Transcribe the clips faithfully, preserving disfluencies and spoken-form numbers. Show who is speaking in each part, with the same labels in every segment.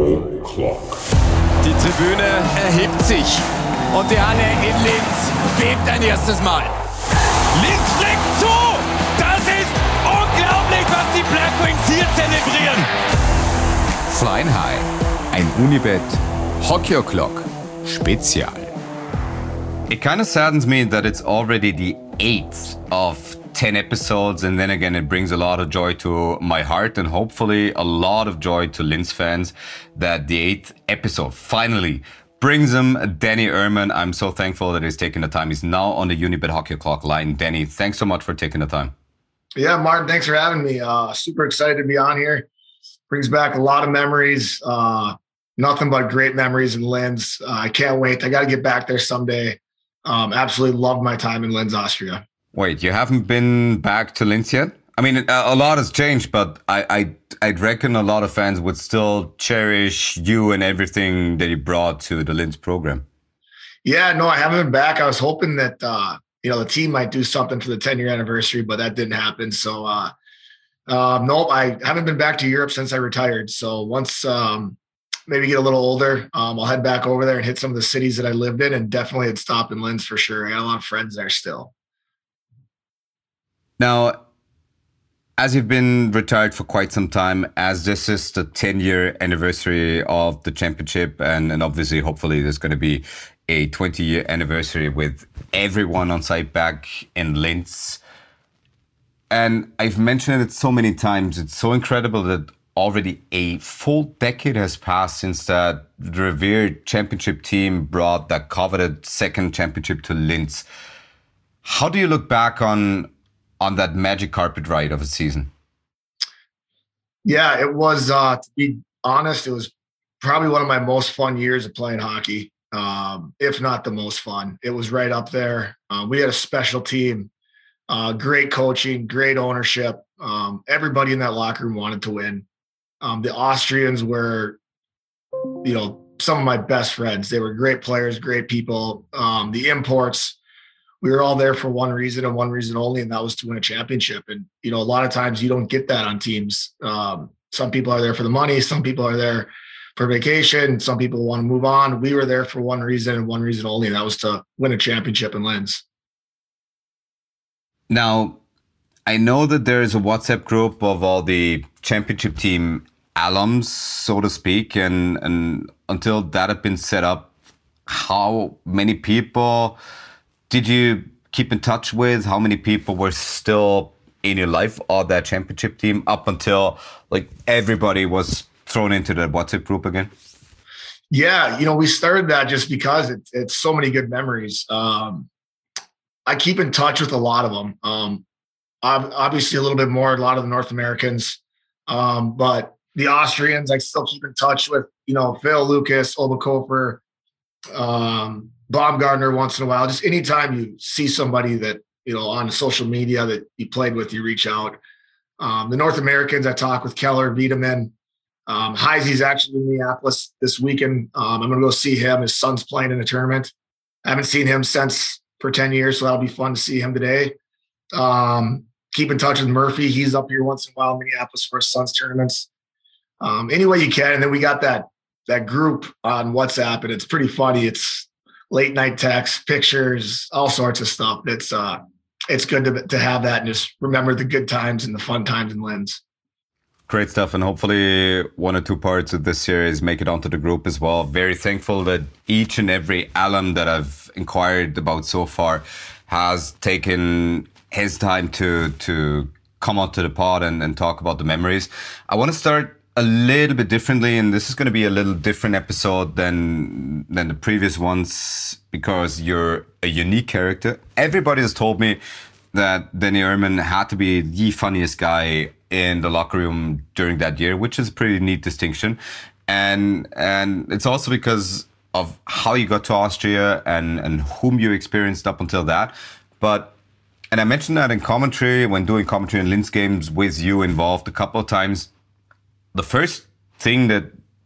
Speaker 1: O'Clock.
Speaker 2: Die Tribüne erhebt sich und die Halle in Linz bebt ein erstes Mal. Linz schlägt zu! Das ist unglaublich, was die Blackwings hier zelebrieren!
Speaker 3: Flying High, ein Unibet Hockey O'Clock Spezial. It kind of saddens me that it's already the eighth of ten episodes, and then again it brings a lot of joy to my heart and hopefully a lot of joy to Linz fans that the eighth episode finally brings him Danny Ehrman. I'm so thankful that he's taking the time. He's now on the Unibet Hockey O'Clock line. Danny, thanks so much for taking the time.
Speaker 4: Yeah, Martin, thanks for having me. Uh, super excited to be on here. Brings back a lot of memories. Uh, nothing but great memories in Linz. Uh, I can't wait. I got to get back there someday. Um, absolutely loved my time in Linz, Austria.
Speaker 3: Wait, you haven't been back to Linz yet? I mean, a, a lot has changed, but I, I, I'd reckon a lot of fans would still cherish you and everything that you brought to the Linz program.
Speaker 4: Yeah, no, I haven't been back. I was hoping that, uh, you know, the team might do something for the ten-year anniversary, but that didn't happen. So, uh, uh, nope, I haven't been back to Europe since I retired. So once um, maybe get a little older, um, I'll head back over there and hit some of the cities that I lived in, and definitely had stopped in Linz for sure. I got a lot of friends there still.
Speaker 3: Now, as you've been retired for quite some time, as this is the ten-year anniversary of the championship, and, and obviously, hopefully, there's going to be a twenty-year anniversary with everyone on site back in Linz. And I've mentioned it so many times. It's so incredible that already a full decade has passed since that revered championship team brought that coveted second championship to Linz. How do you look back on on that magic carpet ride of a season?
Speaker 4: Yeah, it was, uh, to be honest, it was probably one of my most fun years of playing hockey, um, if not the most fun. It was right up there. Uh, we had a special team, uh, great coaching, great ownership. Um, everybody in that locker room wanted to win. Um, the Austrians were, you know, some of my best friends. They were great players, great people. Um, the imports, we were all there for one reason and one reason only, and that was to win a championship. And, you know, a lot of times you don't get that on teams. Um, some people are there for the money. Some people are there for vacation. Some people want to move on. We were there for one reason and one reason only, and that was to win a championship in Linz.
Speaker 3: Now, I know that there is a WhatsApp group of all the championship team alums, so to speak, and, and until that had been set up, how many people did you keep in touch with? How many people were still in your life of that championship team up until like everybody was thrown into the WhatsApp group again?
Speaker 4: Yeah, you know, we started that just because it, it's so many good memories. Um, I keep in touch with a lot of them. Um, obviously a little bit more, a lot of the North Americans, um, but the Austrians, I still keep in touch with, you know, Phil, Lucas, Oberkofer, um, Baumgartner once in a while. Just anytime you see somebody that, you know, on social media that you played with, you reach out. Um, the North Americans, I talk with Keller, Wiedemann. Um, Heisey's actually in Minneapolis this weekend. Um, I'm going to go see him. His son's playing in a tournament. I haven't seen him since for ten years, so that'll be fun to see him today. Um, keep in touch with Murphy. He's up here once in a while in Minneapolis for his son's tournaments. Um, any way you can. And then we got that that group on WhatsApp, and it's pretty funny. It's late night texts, pictures, all sorts of stuff. It's uh, it's good to to have that and just remember the good times and the fun times in Linz.
Speaker 3: Great stuff, and hopefully one or two parts of this series make it onto the group as well. Very thankful that each and every alum that I've inquired about so far has taken his time to to come onto the pod and, and talk about the memories. I want to start a little bit differently, and this is going to be a little different episode than than the previous ones because you're a unique character. Everybody has told me that Danny Ehrman had to be the funniest guy in the locker room during that year, which is a pretty neat distinction. And and it's also because of how you got to Austria and, and whom you experienced up until that. But, and I mentioned that in commentary, when doing commentary in Linz games with you involved a couple of times. The first thing that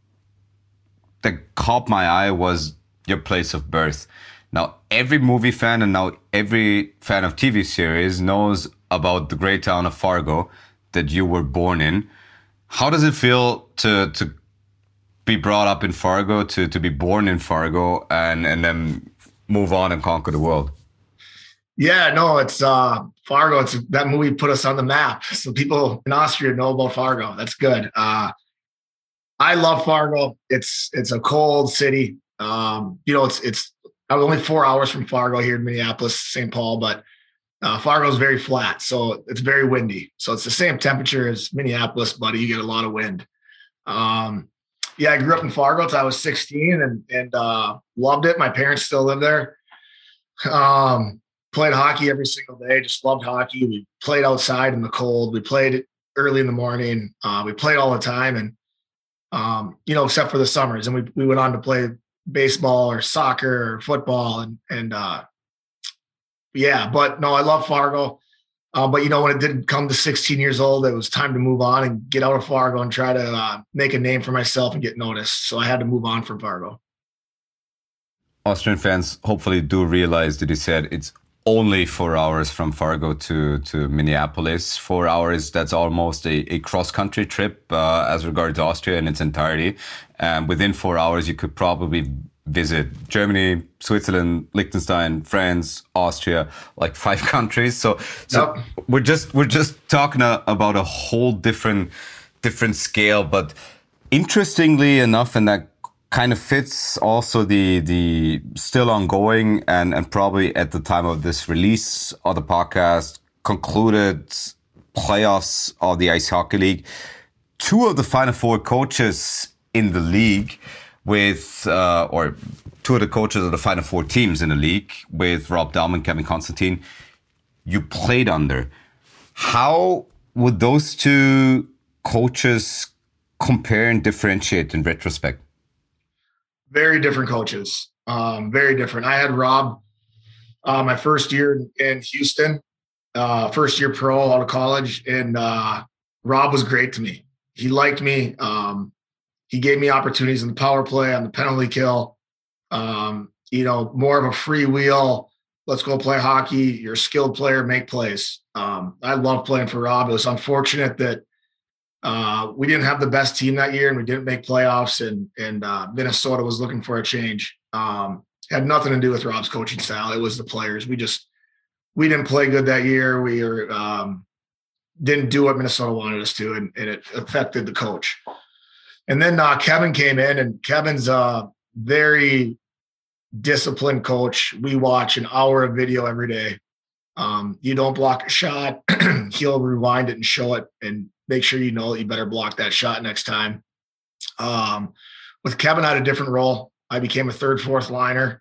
Speaker 3: that caught my eye was your place of birth. Now, every movie fan and now every fan of T V series knows about the great town of Fargo that you were born in. How does it feel to to be brought up in Fargo to to be born in Fargo and and then move on and conquer the world?
Speaker 4: Yeah, no, it's uh, Fargo. It's that movie put us on the map. So people in Austria know about Fargo. That's good. Uh, I love Fargo. It's it's a cold city. Um, you know, it's it's I'm only four hours from Fargo here in Minneapolis, Saint Paul, but uh, Fargo is very flat, so it's very windy. So it's the same temperature as Minneapolis, but you get a lot of wind. Um, yeah, I grew up in Fargo until I was sixteen, and and uh, loved it. My parents still live there. Um, played hockey every single day. Just loved hockey. We played outside in the cold. We played early in the morning. Uh, we played all the time, and um, you know, except for the summers. And we we went on to play baseball or soccer or football, and and uh, yeah. But no, I love Fargo. Uh, but you know, when it did come to sixteen years old, it was time to move on and get out of Fargo and try to uh, make a name for myself and get noticed. So I had to move on from Fargo.
Speaker 3: Austrian fans hopefully do realize that you said it's only four hours from Fargo to, to Minneapolis. Four hours, that's almost a, a cross-country trip uh, as regards Austria in its entirety. And within four hours, you could probably visit Germany, Switzerland, Liechtenstein, France, Austria, like five countries. So, so yep. we're just we're just talking a, about a whole different different scale. But interestingly enough, and that kind of fits also the the still ongoing and and probably at the time of this release of the podcast concluded playoffs of the Ice Hockey League. Two of the Final Four coaches in the league with, uh, or two of the coaches of the Final Four teams in the league with Rob Daum, Kevin Constantine, you played under. How would those two coaches compare and differentiate in retrospect?
Speaker 4: Very different coaches. Um, very different. I had Rob uh, my first year in Houston, uh, first year pro out of college, and uh, Rob was great to me. He liked me. Um, He gave me opportunities in the power play, on the penalty kill, um, you know, more of a freewheel. Let's go play hockey. You're a skilled player, make plays. Um, I love playing for Rob. It was unfortunate that uh, we didn't have the best team that year and we didn't make playoffs, and, and uh, Minnesota was looking for a change. Um, had nothing to do with Rob's coaching style. It was the players. We just, we didn't play good that year. We were, um, didn't do what Minnesota wanted us to, and, and it affected the coach. And then uh, Kevin came in, and Kevin's a very disciplined coach. We watch an hour of video every day. Um, you don't block a shot, he'll rewind it and show it and make sure you know that you better block that shot next time. Um, with Kevin, I had a different role. I became a third, fourth liner.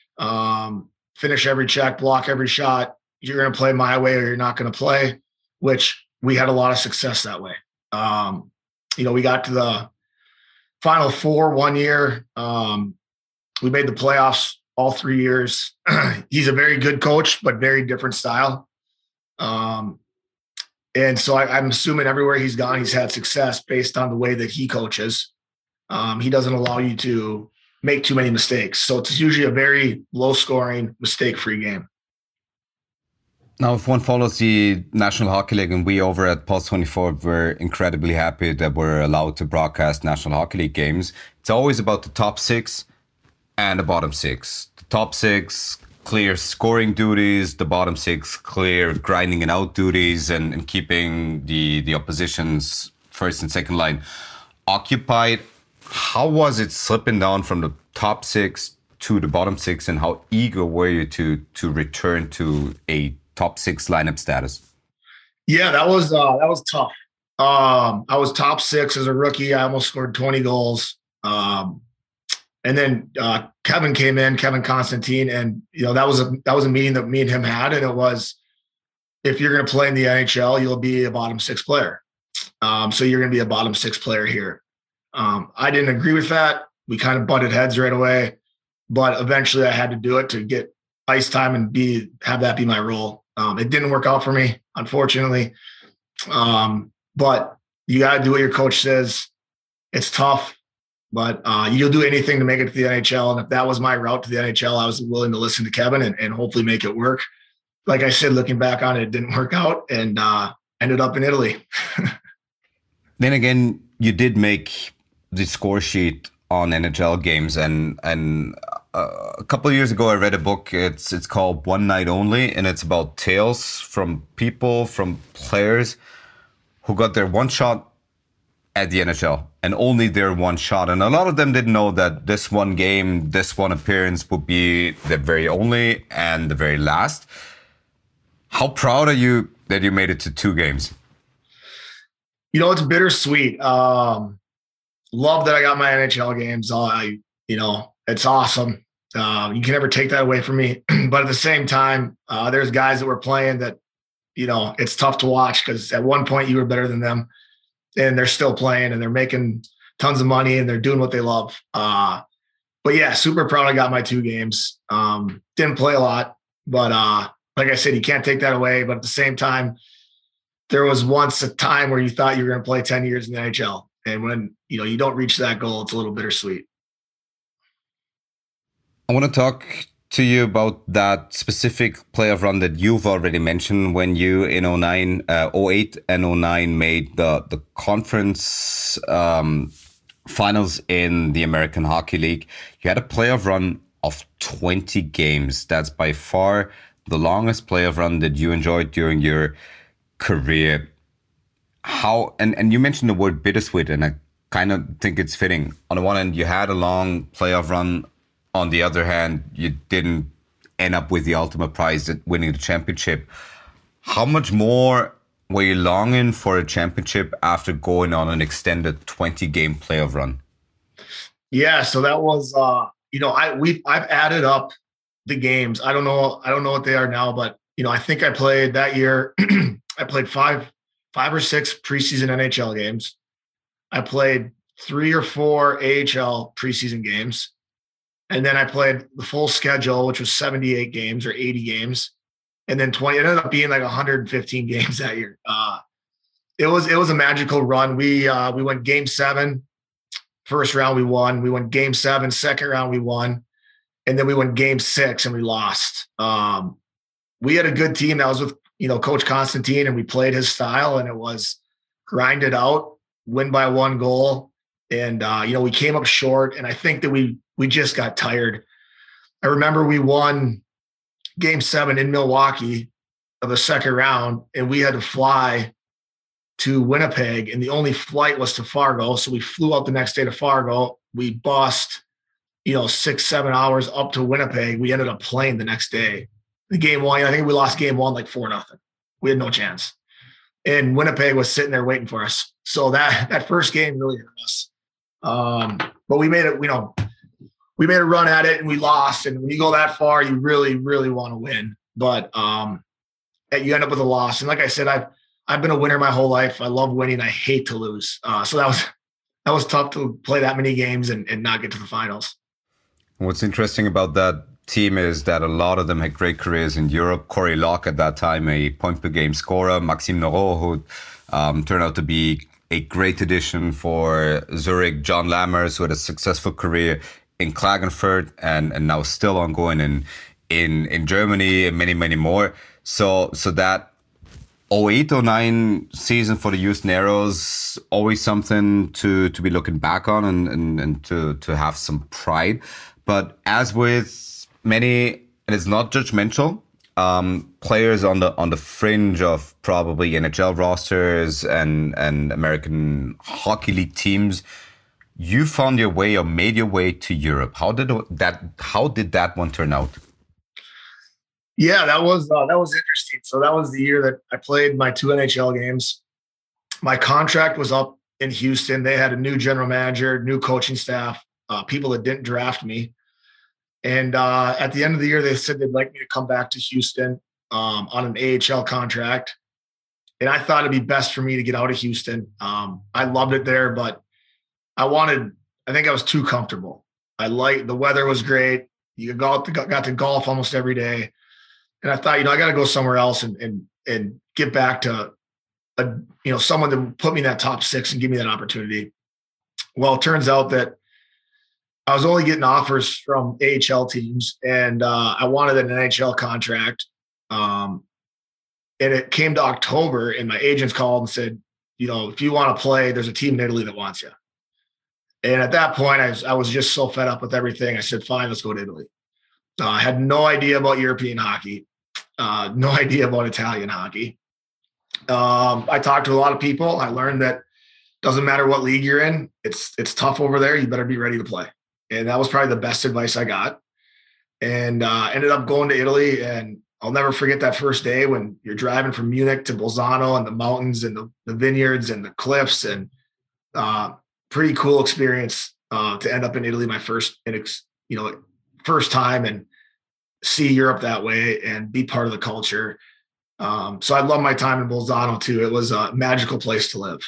Speaker 4: Um, finish every check, block every shot. You're going to play my way or you're not going to play, which we had a lot of success that way. Um, you know, we got to the Final Four one year. Um, we made the playoffs all three years. He's a very good coach, but very different style. Um, and so I, I'm assuming everywhere he's gone, he's had success based on the way that he coaches. Um, he doesn't allow you to make too many mistakes. So it's usually a very low scoring, mistake-free game.
Speaker 3: Now, if one follows the National Hockey League, and we over at Pulse twenty-four, we're incredibly happy that we're allowed to broadcast National Hockey League games. It's always about the top six and the bottom six. The top six, clear scoring duties. The bottom six, clear grinding it out duties and, and keeping the, the opposition's first and second line occupied. How was it slipping down from the top six to the bottom six, and how eager were you to to return to a top six lineup status?
Speaker 4: Yeah, that was uh, that was tough. Um, I was top six as a rookie. I almost scored twenty goals. Um, and then uh, Kevin came in, Kevin Constantine, and you know that was a that was a meeting that me and him had, and it was, if you're going to play in the N H L, you'll be a bottom six player. Um, so you're going to be a bottom six player here. Um, I didn't agree with that. We kind of butted heads right away, but eventually I had to do it to get ice time and be have that be my role. Um, it didn't work out for me, unfortunately. Um, but you got to do what your coach says. It's tough, but uh, you'll do anything to make it to the N H L. And if that was my route to the N H L, I was willing to listen to Kevin and, and hopefully make it work. Like I said, looking back on it, it didn't work out, and uh, ended up in Italy.
Speaker 3: Then again, you did make the score sheet on N H L games, and and uh, a couple of years ago I read a book. It's it's called One Night Only, and it's about tales from people, from players who got their one shot at the N H L, and only their one shot. And a lot of them didn't know that this one game, this one appearance would be the very only and the very last. How proud are you that you made it to two games?
Speaker 4: You know, it's bittersweet. Um, love that I got my N H L games. I, you know, it's awesome. Uh, you can never take that away from me. But at the same time, uh, there's guys that were playing that, you know, it's tough to watch because at one point you were better than them. And they're still playing and they're making tons of money and they're doing what they love. Uh, but yeah, super proud I got my two games. Um, didn't play a lot, but uh, like I said, you can't take that away. But at the same time, there was once a time where you thought you were going to play ten years in the N H L. And when, you know, you don't reach that goal, it's a little bittersweet.
Speaker 3: I want to talk to you about that specific playoff run that you've already mentioned when you in oh nine, uh, oh eight and oh nine made the, the conference um, finals in the American Hockey League. You had a playoff run of twenty games. That's by far the longest playoff run that you enjoyed during your career. How, and, and you mentioned the word bittersweet, and I kind of think it's fitting. On the one hand, you had a long playoff run. On the other hand, you didn't end up with the ultimate prize at winning the championship. How much more were you longing for a championship after going on an extended twenty-game playoff run?
Speaker 4: Yeah, so that was, uh, you know, I we I've added up the games. I don't know, I don't know what they are now, but you know, I think I played that year. I played five, five or six preseason N H L games. I played three or four A H L preseason games. And then I played the full schedule, which was seventy-eight games or eighty games. And then twenty, it ended up being like one hundred fifteen games that year. Uh, it was, it was a magical run. We, uh, we went game seven, first round we won. We went game seven, second round we won. And then we went game six and we lost. Um, we had a good team that was with, you know, Coach Constantine, and we played his style, and it was grind it out, win by one goal. And, uh, you know, we came up short, and I think that we, we just got tired. I remember we won game seven in Milwaukee of the second round, and we had to fly to Winnipeg, and the only flight was to Fargo. So we flew out the next day to Fargo. We bussed, you know, six, seven hours up to Winnipeg. We ended up playing the next day. The game one, I think we lost game one like four nothing. We had no chance. And Winnipeg was sitting there waiting for us. So that that first game really hurt us. Um, but we made it, you know, we made a run at it and we lost. And when you go that far, you really, really want to win. But um, you end up with a loss. And like I said, I've I've been a winner my whole life. I love winning. I hate to lose. Uh, so that was that was tough to play that many games and, and not get to the finals.
Speaker 3: What's interesting about that team is that a lot of them had great careers in Europe. Corey Locke at that time, a point per game scorer. Maxime Noro, who um, turned out to be a great addition for Zurich. John Lammers, who had a successful career in Klagenfurt and, and now still ongoing in in in Germany, and many, many more. So so that oh eight oh nine season for the Houston Aeros, always something to to be looking back on and, and, and to, to have some pride. But as with many, and it's not judgmental, um, players on the on the fringe of probably N H L rosters and, and American Hockey League teams, you found your way or made your way to Europe. How did that how did that one turn out?
Speaker 4: Yeah, that was uh, that was interesting. So that was the year that I played my two N H L games. My contract was up in Houston. They had a new general manager, new coaching staff, uh, people that didn't draft me. And uh, at the end of the year, they said they'd like me to come back to Houston um, on an A H L contract. And I thought it'd be best for me to get out of Houston. Um, I loved it there, but I wanted, I think I was too comfortable. I liked, the weather was great. You got to, got to golf almost every day. And I thought, you know, I got to go somewhere else and, and, and get back to, a, you know, someone that would put me in that top six and give me that opportunity. Well, it turns out that I was only getting offers from A H L teams, and uh, I wanted an N H L contract. Um, and it came to October, and my agents called and said, you know, if you want to play, there's a team in Italy that wants you. And at that point, I was, I was just so fed up with everything. I said, fine, let's go to Italy. Uh, I had no idea about European hockey, uh, no idea about Italian hockey. Um, I talked to a lot of people. I learned that doesn't matter what league you're in, it's it's tough over there. You better be ready to play. And that was probably the best advice I got. And uh, ended up going to Italy. And I'll never forget that first day when you're driving from Munich to Bolzano and the mountains and the, the vineyards and the cliffs, and uh, pretty cool experience uh, to end up in Italy, my first, you know, first time, and see Europe that way and be part of the culture. Um, so I love my time in Bolzano too. It was a magical place to live.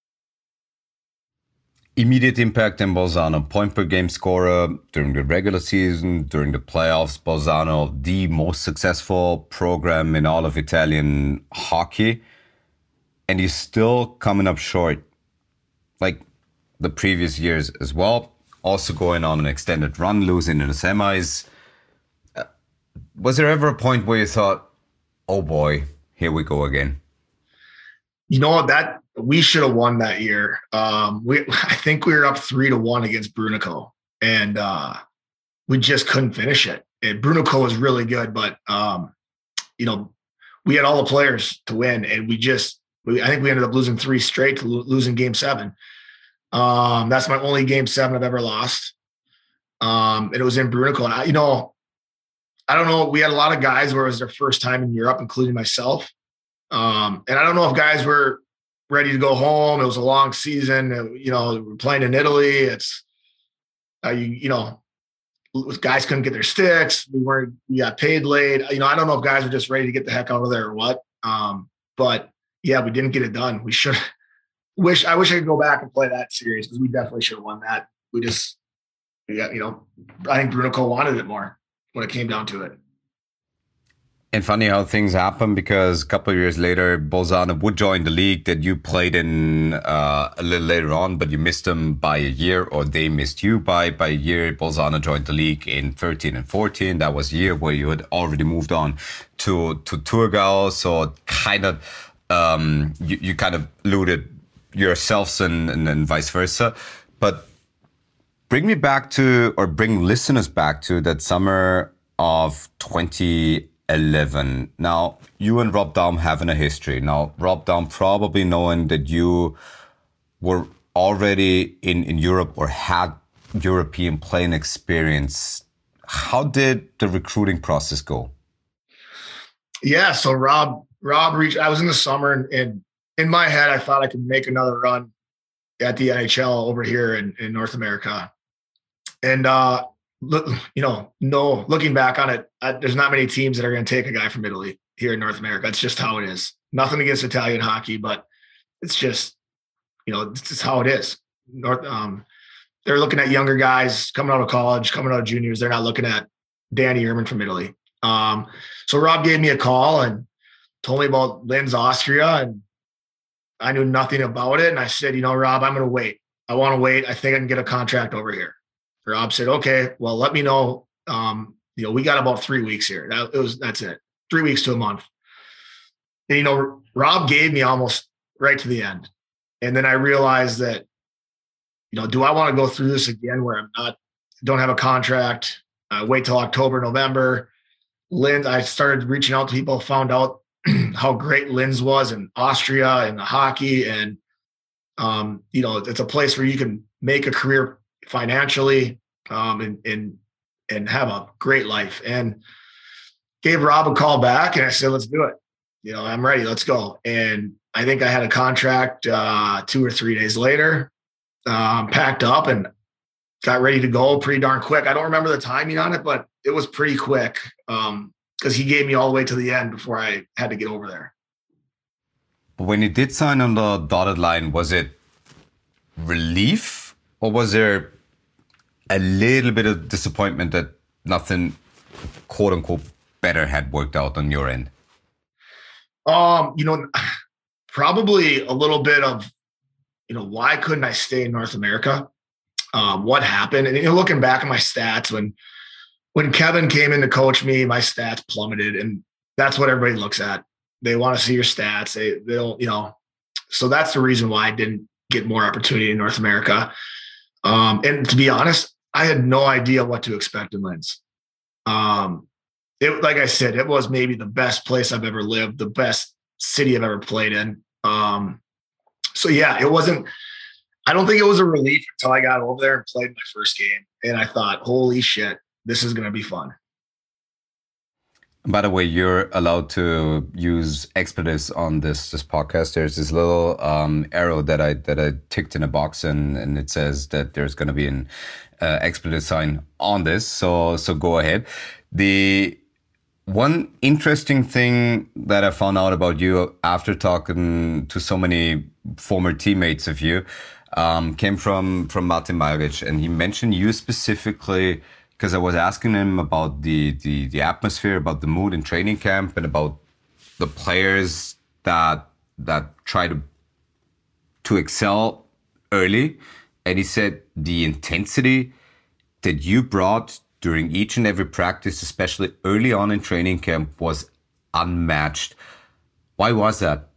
Speaker 3: Immediate impact in Bolzano, point per game scorer during the regular season, during the playoffs. Bolzano, the most successful program in all of Italian hockey. And you're still coming up short, like the previous years as well. Also going on an extended run, losing in the semis. Uh, was there ever a point where you thought, oh boy, here we go again?
Speaker 4: You know, that we should have won that year. Um, we, I think we were up three to one against Brunico, and uh, we just couldn't finish it. And Brunico was really good, but um, you know, we had all the players to win, and we just, we, I think we ended up losing three straight to lo- losing game seven. Um, that's my only game seven I've ever lost. Um, and it was in Brunico. And I, you know, I don't know. We had a lot of guys where it was their first time in Europe, including myself. Um, and I don't know if guys were ready to go home. It was a long season. You know, we're playing in Italy. It's, uh, you, you know, guys couldn't get their sticks. We weren't, we got paid late. You know, I don't know if guys were just ready to get the heck out of there or what. Um, but yeah, we didn't get it done. We should wish, I wish I could go back and play that series, because we definitely should have won that. We just, yeah, you know, I think Brunico wanted it more when it came down to it.
Speaker 3: And funny how things happen, because a couple of years later, Bolzano would join the league that you played in uh, a little later on, but you missed them by a year, or they missed you by, by a year. Bolzano joined the league in thirteen and fourteen. That was a year where you had already moved on to, to Thurgau. So kind of, um, you, you kind of eluded yourselves and, and, and vice versa. But bring me back to, or bring listeners back to that summer of twenty eleven. Now, you and Rob Daum having a history. Now, Rob Daum probably knowing that you were already in, in Europe or had European playing experience. How did the recruiting process go?
Speaker 4: Yeah, so Rob, Rob reached, I was in the summer, and, and in my head, I thought I could make another run at the N H L over here in, in North America. And, uh, look, you know, no, looking back on it, I, there's not many teams that are going to take a guy from Italy here in North America. It's just how it is. Nothing against Italian hockey, but it's just, you know, it's just how it is. North, um, they're looking at younger guys coming out of college, coming out of juniors. They're not looking at Danny Yerman from Italy. Um, so Rob gave me a call and told me about Linz, Austria, and I knew nothing about it. And I said, you know, Rob, I'm going to wait. I want to wait. I think I can get a contract over here. Rob said, okay, well, let me know. Um, you know, we got about three weeks here. That it was, that's it. Three weeks to a month. And, you know, Rob gave me almost right to the end. And then I realized that, you know, do I want to go through this again where I'm not, don't have a contract, uh, wait till October, November. Linz, I started reaching out to people, found out how great Linz was in Austria and the hockey. And, um, you know, it's a place where you can make a career financially, um, and, and, and have a great life. And gave Rob a call back, and I said, let's do it. You know, I'm ready. Let's go. And I think I had a contract, uh, two or three days later, um, packed up and got ready to go pretty darn quick. I don't remember the timing on it, but it was pretty quick. Um, cause he gave me all the way to the end before I had to get over there.
Speaker 3: When you did sign on the dotted line, was it relief, or was there a little bit of disappointment that nothing, quote unquote, better had worked out on your end?
Speaker 4: Um, you know, probably a little bit of, you know, why couldn't I stay in North America? Um, what happened? And you know, looking back at my stats, when when Kevin came in to coach me, my stats plummeted, and that's what everybody looks at. They want to see your stats. They they don't, you know. So that's the reason why I didn't get more opportunity in North America. Um, and to be honest, I had no idea what to expect in Linz. Um, it, like I said, it was maybe the best place I've ever lived, the best city I've ever played in. Um, so yeah, it wasn't, I don't think it was a relief until I got over there and played my first game. And I thought, holy shit, this is going to be fun.
Speaker 3: By the way, you're allowed to use expletives on this this podcast. There's this little um, arrow that I that I ticked in a box, and, and it says that there's going to be an uh, expletive sign on this. So so go ahead. The one interesting thing that I found out about you after talking to so many former teammates of you um, came from from Martin Maric, and he mentioned you specifically. Because I was asking him about the, the the atmosphere, about the mood in training camp, and about the players that that try to to excel early. And he said the intensity that you brought during each and every practice, especially early on in training camp, was unmatched. Why was that?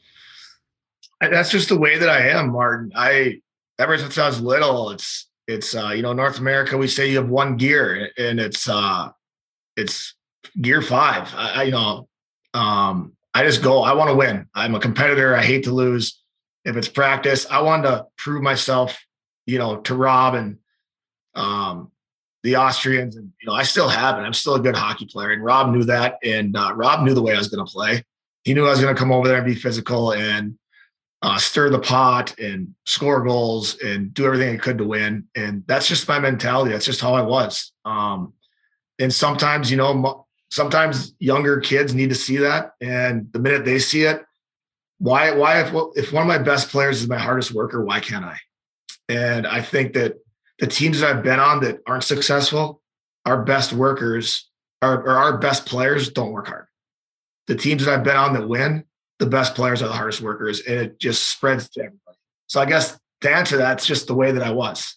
Speaker 4: That's just the way that I am, Martin. I ever since I was little, it's It's, uh, you know, North America, we say you have one gear, and it's, uh, it's gear five. I, I you know, um, I just go, I want to win. I'm a competitor. I hate to lose. If it's practice, I wanted to prove myself, you know, to Rob and um, the Austrians. And, you know, I still have it. I'm still a good hockey player. And Rob knew that. And uh, Rob knew the way I was going to play. He knew I was going to come over there and be physical and Uh, stir the pot and score goals and do everything I could to win. And that's just my mentality. That's just how I was. Um, and sometimes, you know, mo- sometimes younger kids need to see that. And the minute they see it, why, why, if, if one of my best players is my hardest worker, why can't I? And I think that the teams that I've been on that aren't successful, our best workers are, or our best players don't work hard. The teams that I've been on that win, the best players are the hardest workers, and it just spreads to everybody. So I guess to answer that, it's just the way that I was.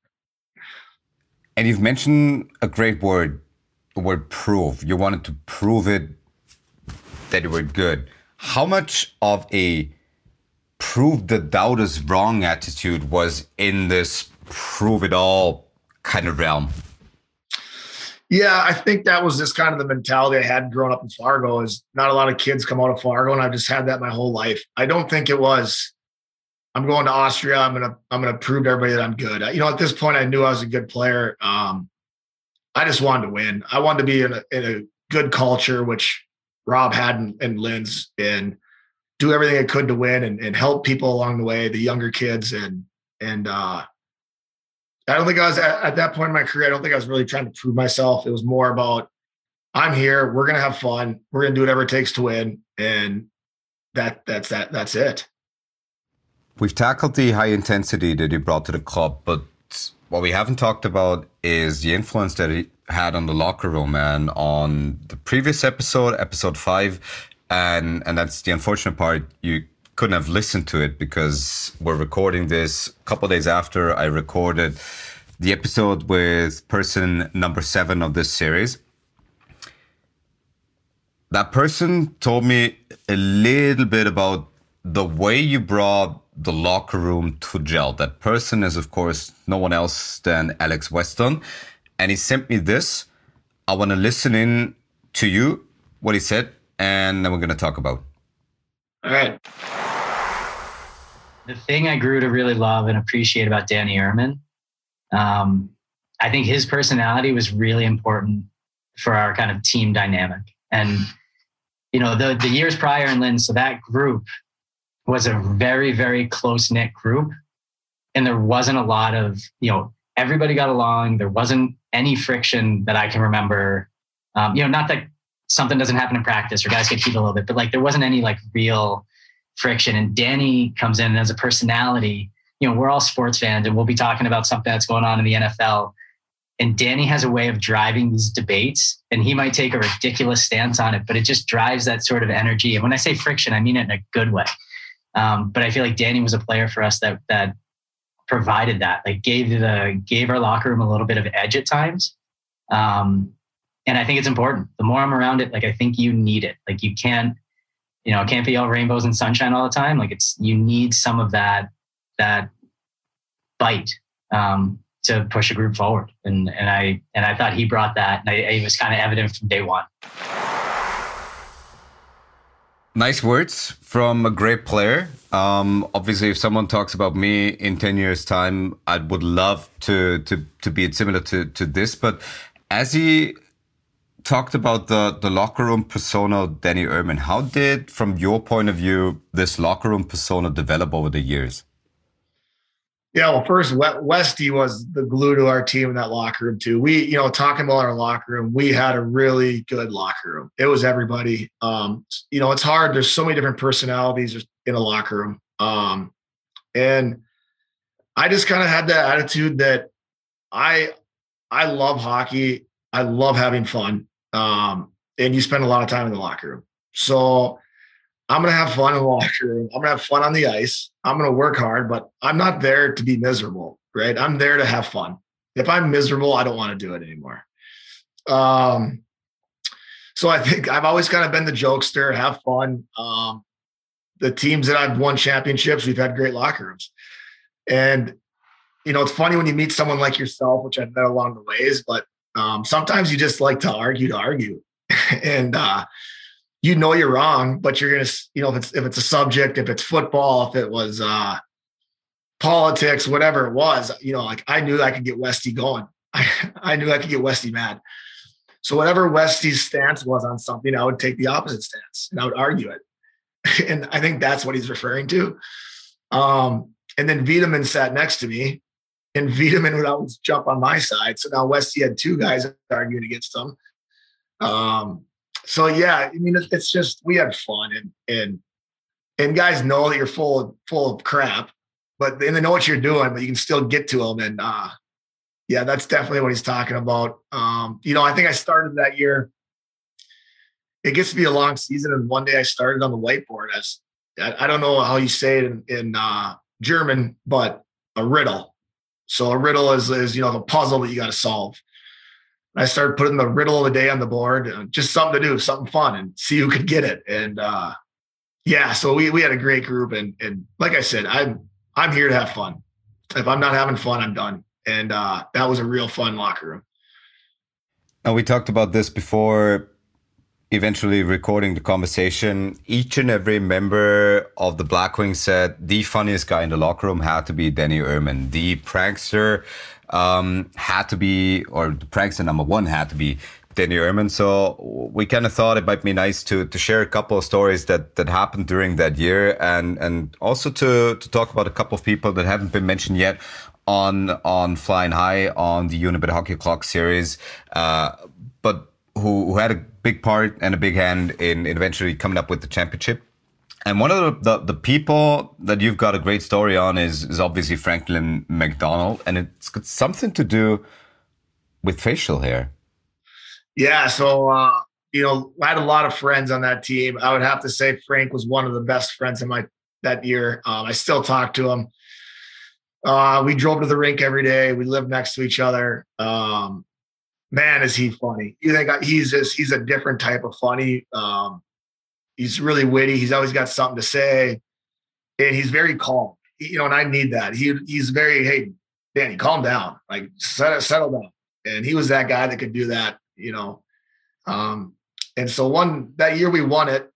Speaker 3: And you've mentioned a great word, the word prove. You wanted to prove it that you were good. How much of a prove the doubters wrong attitude was in this prove it all kind of realm?
Speaker 4: Yeah, I think that was just kind of the mentality I had growing up in Fargo. Is not a lot of kids come out of Fargo, and I've just had that my whole life. I don't think it was, I'm going to Austria. I'm gonna I'm gonna prove to everybody that I'm good. You know, at this point, I knew I was a good player. Um, I just wanted to win. I wanted to be in a, in a good culture, which Rob had in, in Linz, and do everything I could to win and, and help people along the way, the younger kids, and and. uh I don't think I was at, at that point in my career. I don't think I was really trying to prove myself. It was more about, I'm here. We're going to have fun. We're going to do whatever it takes to win. And that that's that. That's it.
Speaker 3: We've tackled the high intensity that you brought to the club, but what we haven't talked about is the influence that he had on the locker room. And on the previous episode, episode five, and, and that's the unfortunate part, you couldn't have listened to it because we're recording this a couple of days after I recorded the episode with person number seven of this series. That person told me a little bit about the way you brought the locker room to gel. That person is, of course, no one else than Alex Weston. And he sent me this. I want to listen in to you, what he said, and then we're going to talk about.
Speaker 4: All right.
Speaker 1: The thing I grew to really love and appreciate about Danny Ehrman, um, I think his personality was really important for our kind of team dynamic. And, you know, the, the years prior in Linz, so that group was a very, very close-knit group. And there wasn't a lot of, you know, everybody got along. There wasn't any friction that I can remember. Um, you know, not that something doesn't happen in practice or guys get heated a little bit, but like there wasn't any like real friction. And Danny comes in as a personality. You know, we're all sports fans and we'll be talking about something that's going on in the N F L. And Danny has a way of driving these debates, and he might take a ridiculous stance on it, but it just drives that sort of energy. And when I say friction, I mean it in a good way. Um, but I feel like Danny was a player for us that that provided that, like gave the gave our locker room a little bit of edge at times. Um, and I think it's important. The more I'm around it, like I think you need it. Like you can't, you know, it can't be all rainbows and sunshine all the time. Like it's you need some of that that bite um, to push a group forward. And and I and I thought he brought that, and I, it was kind of evident from day one.
Speaker 3: Nice words from a great player. Um, obviously, if someone talks about me in ten years' time, I would love to to to be similar to to this. But as he talked about the the locker room persona of Danny Irman, how did, from your point of view, this locker room persona develop over the years?
Speaker 4: Yeah, well, first, Westy was the glue to our team in that locker room, too. We, you know, talking about our locker room, we had a really good locker room. It was everybody. Um, you know, it's hard. There's so many different personalities in a locker room. Um, and I just kind of had that attitude that I, I love hockey. I love having fun. Um, and you spend a lot of time in the locker room. So I'm going to have fun in the locker room. I'm going to have fun on the ice. I'm going to work hard, but I'm not there to be miserable, right? I'm there to have fun. If I'm miserable, I don't want to do it anymore. Um, so I think I've always kind of been the jokester, have fun. Um, the teams that I've won championships, we've had great locker rooms. And, you know, it's funny when you meet someone like yourself, which I've met along the ways, but um, sometimes you just like to argue to argue. and, uh, you know you're wrong, but you're going to, you know, if it's, if it's a subject, if it's football, if it was uh, politics, whatever it was, you know, like I knew I could get Westy going. I, I knew I could get Westy mad. So whatever Westy's stance was on something, I would take the opposite stance and I would argue it. And I think that's what he's referring to. Um, and then Wiedemann sat next to me, and Wiedemann would always jump on my side. So now Westy had two guys arguing against him. Um, So yeah, I mean, it's just, we had fun, and and and guys know that you're full of, full of crap, but then they know what you're doing, but you can still get to them. And uh, yeah, that's definitely what he's talking about. Um, you know, I think I started that year. It gets to be a long season, and one day I started on the whiteboard as, I, I don't know how you say it in, in uh, German, but a riddle. So a riddle is, is you know, the puzzle that you got to solve. I started putting the riddle of the day on the board, uh, just something to do, something fun, and see who could get it. And uh, yeah, so we we had a great group, and and like I said, I'm I'm here to have fun. If I'm not having fun, I'm done. And uh, that was a real fun locker room.
Speaker 3: And we talked about this before eventually recording the conversation. Each and every member of the Blackwings said the funniest guy in the locker room had to be Danny Irman. The prankster um, had to be, or the prankster number one had to be Danny Irman. So we kind of thought it might be nice to to share a couple of stories that that happened during that year, and and also to to talk about a couple of people that haven't been mentioned yet on on Flying High, on the Unibet Hockey Clock series, uh, but who, who had a big part and a big hand in, in eventually coming up with the championship. And one of the, the, the people that you've got a great story on is, is obviously Franklin McDonald, and it's got something to do with facial hair.
Speaker 4: Yeah, so, uh, you know, I had a lot of friends on that team. I would have to say Frank was one of the best friends in my that year. Um, I still talk to him. Uh, we drove to the rink every day. We lived next to each other. Um, man, is he funny. You think he's just, he's a different type of funny. Um, he's really witty. He's always got something to say, and he's very calm, you know, and I need that. He he's very, hey, Danny, calm down, like settle, settle down. And he was that guy that could do that, you know? Um, and so one, that year we won it.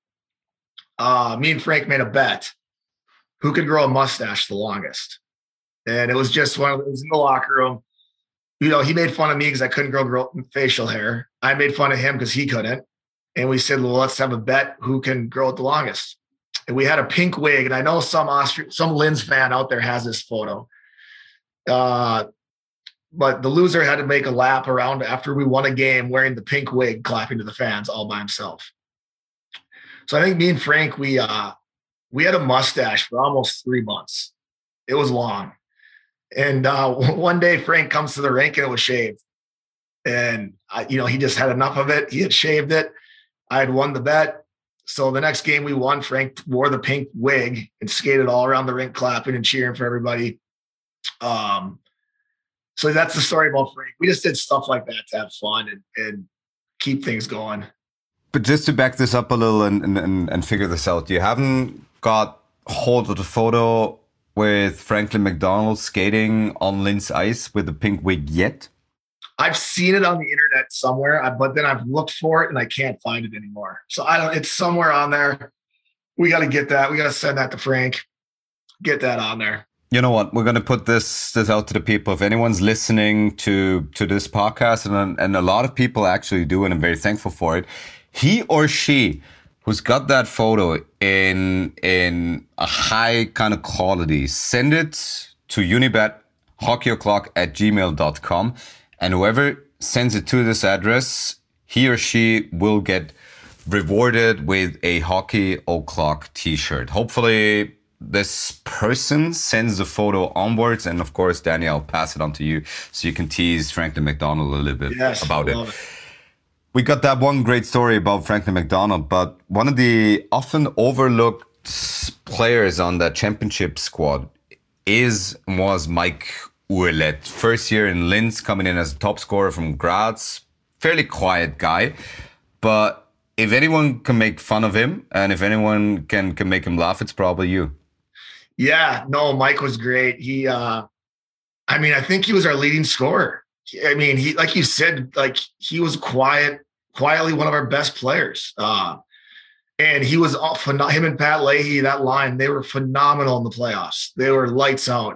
Speaker 4: Uh, me and Frank made a bet who could grow a mustache the longest. And it was just one of it was in the locker room. You know, he made fun of me because I couldn't grow, grow facial hair. I made fun of him because he couldn't. And we said, well, let's have a bet who can grow it the longest. And we had a pink wig. And I know some Austri- some Linz fan out there has this photo. Uh, but the loser had to make a lap around after we won a game wearing the pink wig, clapping to the fans all by himself. So I think me and Frank, we uh, we had a mustache for almost three months. It was long. And uh, one day Frank comes to the rink and it was shaved. And, I, you know, he just had enough of it. He had shaved it. I had won the bet. So the next game we won, Frank wore the pink wig and skated all around the rink clapping and cheering for everybody. Um, so that's the story about Frank. We just did stuff like that to have fun and, and keep things going.
Speaker 3: But just to back this up a little and, and, and figure this out, you haven't got hold of the photo with Franklin McDonald skating on Linz ice with the pink wig yet?
Speaker 4: I've seen it on the internet somewhere, but then I've looked for it and I can't find it anymore. So I don't, it's somewhere on there. We got to get that. We got to send that to Frank. Get that on there.
Speaker 3: You know what? We're going to put this this out to the people. If anyone's listening to to this podcast, and and a lot of people actually do, and I'm very thankful for it, he or she who's got that photo in in a high kind of quality, send it to Unibet hockey o'clock at gmail dot com. And whoever sends it to this address, he or she will get rewarded with a Hockey O'Clock t-shirt. Hopefully this person sends the photo onwards. And of course, Danny, I'll pass it on to you so you can tease Franklin McDonald a little bit
Speaker 4: yes,
Speaker 3: about it.
Speaker 4: it.
Speaker 3: We got that one great story about Franklin McDonald, but one of the often overlooked players on that championship squad is was Mike Ouellet. First year in Linz, coming in as a top scorer from Graz. Fairly quiet guy. But if anyone can make fun of him and if anyone can, can make him laugh, it's probably you.
Speaker 4: Yeah, no, Mike was great. He, uh, I mean, I think he was our leading scorer. I mean, he, like you said, like he was quiet, quietly one of our best players. Uh, and he was all, him and Pat Leahy, that line, they were phenomenal in the playoffs. They were lights out.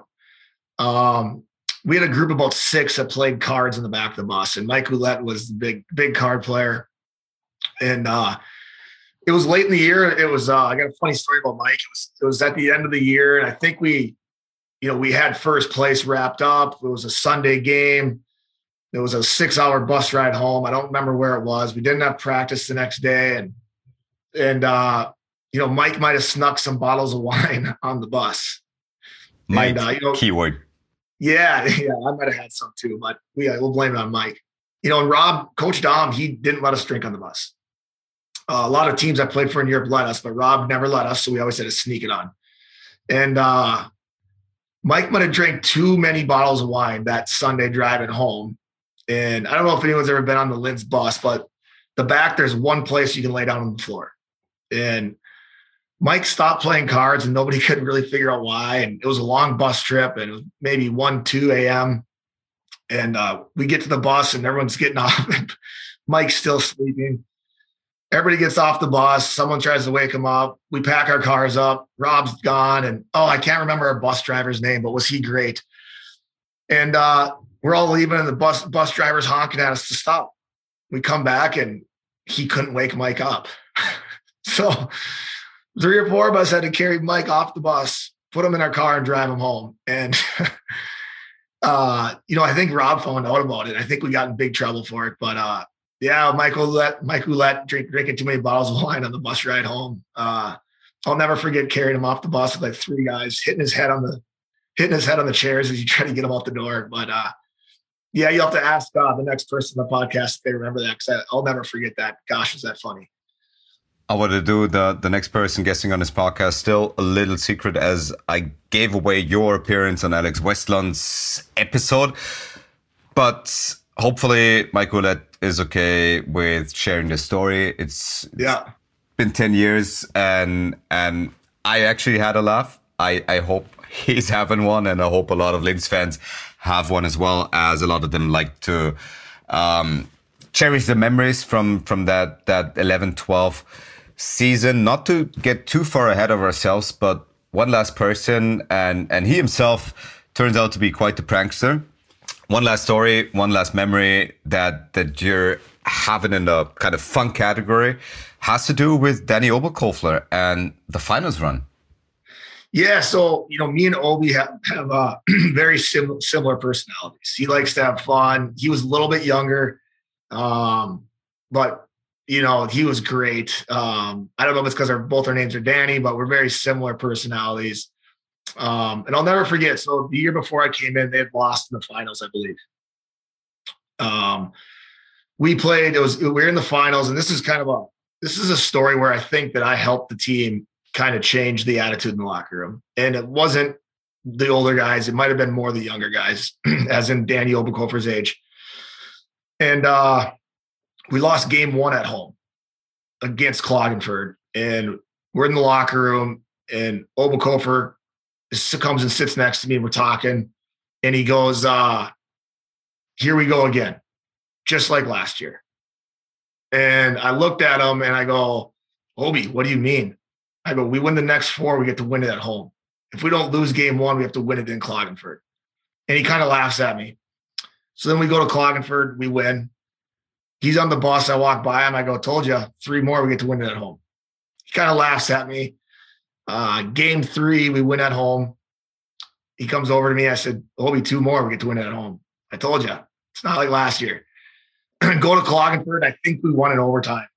Speaker 4: Um, we had a group of about six that played cards in the back of the bus, and Mike Ouellet was the big, big card player. And uh, it was late in the year. It was, uh, I got a funny story about Mike. It was, it was at the end of the year. And I think we, you know, we had first place wrapped up. It was a Sunday game. It was a six hour bus ride home. I don't remember where it was. We didn't have practice the next day. And, and, uh, you know, Mike might've snuck some bottles of wine on the bus.
Speaker 3: Mike,
Speaker 4: and, uh, you know,
Speaker 3: keyword.
Speaker 4: Yeah, yeah, I might have had some too, but we, we'll blame it on Mike. You know, and Rob, Coach Dom, he didn't let us drink on the bus. Uh, a lot of teams I played for in Europe let us, but Rob never let us, so we always had to sneak it on. And uh, Mike might have drank too many bottles of wine that Sunday driving home. And I don't know if anyone's ever been on the Linz bus, but the back, there's one place you can lay down on the floor. And Mike stopped playing cards and nobody could really figure out why. And it was a long bus trip and it was maybe one, two a.m. And uh, we get to the bus and everyone's getting off. Mike's still sleeping. Everybody gets off the bus. Someone tries to wake him up. We pack our cars up. Rob's gone. And, oh, I can't remember our bus driver's name, but was he great? And uh, we're all leaving and the bus bus driver's honking at us to stop. We come back and he couldn't wake Mike up. So three or four of us had to carry Mike off the bus, put him in our car and drive him home. And, uh, you know, I think Rob found out about it. I think we got in big trouble for it. But, uh, yeah, Mike Ouellet, Mike Ouellet drink, drinking too many bottles of wine on the bus ride home. Uh, I'll never forget carrying him off the bus with like three guys hitting his head on the hitting his head on the chairs as you try to get him out the door. But, uh, yeah, you'll have to ask uh, the next person on the podcast if they remember that, because I'll never forget that. Gosh, is that funny.
Speaker 3: I want to do the, the next person guessing on this podcast still a little secret, as I gave away your appearance on Alex Westland's episode. But hopefully Mike Ouellet is okay with sharing this story. It's,
Speaker 4: yeah.
Speaker 3: it's been ten years and and I actually had a laugh. I, I hope he's having one, and I hope a lot of Linz fans have one as well, as a lot of them like to um, cherish the memories from, from that, that eleven twelve season. Not to get too far ahead of ourselves, but one last person, and, and he himself turns out to be quite the prankster. One last story, one last memory that, that you're having in the kind of fun category has to do with Danny Oberkofler and the finals run.
Speaker 4: Yeah, so, you know, me and Obi have, have uh, very sim- similar personalities. He likes to have fun. He was a little bit younger, um, but, you know, he was great. Um, I don't know if it's because our, both our names are Danny, but we're very similar personalities. Um, and I'll never forget. So the year before I came in, they had lost in the finals, I believe. Um, we played, it was, we were in the finals, and this is kind of a, this is a story where I think that I helped the team kind of change the attitude in the locker room. And it wasn't the older guys. It might've been more the younger guys, as in Danny Oberkofler's age. And uh, we lost game one at home against Klagenfurt. And we're in the locker room, and Oberkofler comes and sits next to me. We're talking, and he goes, uh, "Here we go again, just like last year." And I looked at him and I go, "Obi, what do you mean?" I go, "We win the next four, we get to win it at home. If we don't lose game one, we have to win it in Klagenfurt." And he kind of laughs at me. So then we go to Klagenfurt, we win. He's on the bus. I walk by him. I go, "Told you, three more, we get to win it at home." He kind of laughs at me. Uh, game three, we win at home. He comes over to me. I said, "Obi, two more, we get to win it at home." I told you, it's not like last year. Go to Klagenfurt. I think we won in overtime.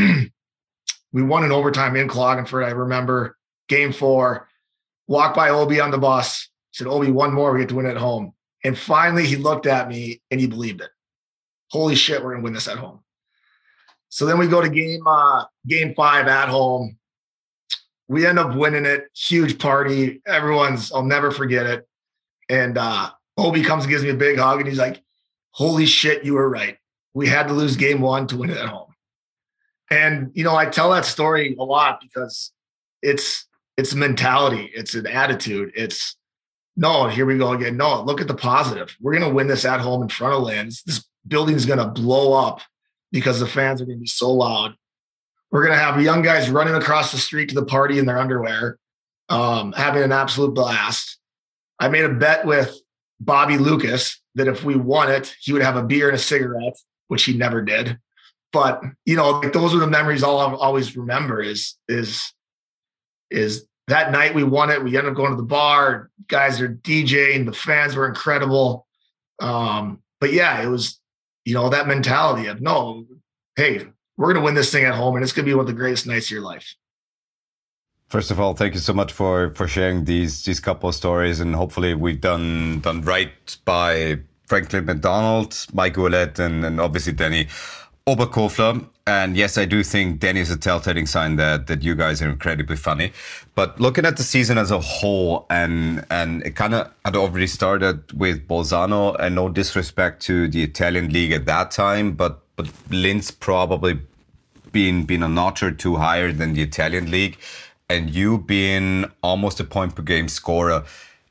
Speaker 4: We won in overtime in Klagenfurt. I remember game four. Walk by Obi on the bus. Said, "Obi, one more, we get to win it at home." And finally, he looked at me and he believed it. Holy shit, we're gonna win this at home. So then we go to game uh, game five at home. We end up winning it. Huge party. Everyone's, I'll never forget it. And uh, Obi comes and gives me a big hug, and he's like, "Holy shit, you were right. We had to lose game one to win it at home." And, you know, I tell that story a lot because it's it's mentality. It's an attitude. It's, no, here we go again. No, look at the positive. We're going to win this at home in front of Lens. This building is going to blow up because the fans are going to be so loud. We're going to have young guys running across the street to the party in their underwear, um, having an absolute blast. I made a bet with Bobby Lucas that if we won it, he would have a beer and a cigarette, which he never did. But, you know, like those are the memories I'll always remember is, is, is that night we won it. We ended up going to the bar. Guys are DJing. The fans were incredible. Um, but yeah, it was, you know, that mentality of, no, hey, we're going to win this thing at home, and it's going to be one of the greatest nights of your life.
Speaker 3: First of all, thank you so much for, for sharing these these couple of stories, and hopefully we've done done right by Franklin McDonald, Mike Ouellet, and, and obviously Danny Oberkofler. And yes, I do think Danny is a telltale sign that that you guys are incredibly funny. But looking at the season as a whole, and and it kind of had already started with Bolzano, and no disrespect to the Italian league at that time, but but Linz probably being being a notch or two higher than the Italian league, and you being almost a point per game scorer.